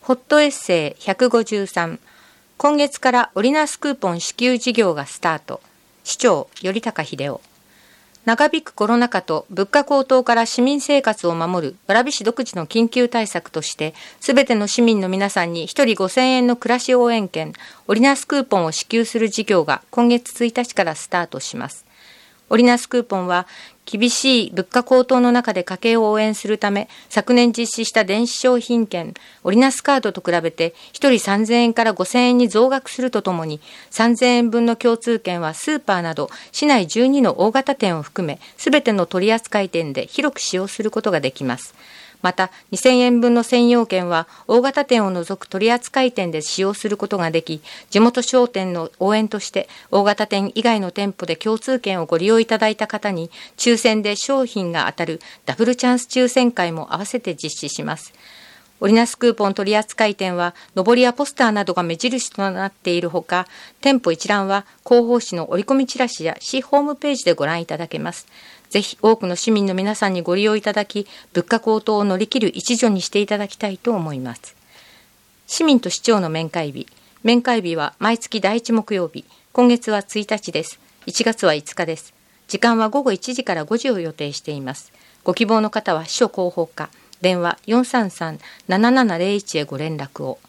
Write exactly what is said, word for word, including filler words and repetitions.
ホットエッセイひゃくごじゅうさん、今月からオリナスクーポン支給事業がスタート。市長頼高秀夫。長引くコロナ禍と物価高騰から市民生活を守る蕨市独自の緊急対策として、すべての市民の皆さんにひとりごせんえんの暮らし応援券、オリナスクーポンを支給する事業が今月ついたちからスタートします。オリナスクーポンは厳しい物価高騰の中で家計を応援するため、昨年実施した電子商品券オリナスカードと比べてひとりさんぜんえんからごせんえんに増額するとともに、さんぜんえんぶんの共通券はスーパーなど市内じゅうにの大型店を含めすべての取扱店で広く使用することができます。またにせんえんぶんの専用券は大型店を除く取扱店で使用することができ、地元商店の応援として大型店以外の店舗で共通券をご利用いただいた方に抽選で商品が当たるダブルチャンス抽選会も合わせて実施します。オリナスクーポン取扱店は上りやポスターなどが目印となっているほか、店舗一覧は広報誌の折り込みチラシや市ホームページでご覧いただけます。ぜひ多くの市民の皆さんにご利用いただき、物価高騰を乗り切る一助にしていただきたいと思います。市民と市長の面会日。面会日は毎月だいいち木曜日。今月はついたちです。いちがつはいつかです。時間はごごいちじからごじを予定しています。ご希望の方は秘書広報課、電話よんさんさん ななななゼロいちへご連絡を。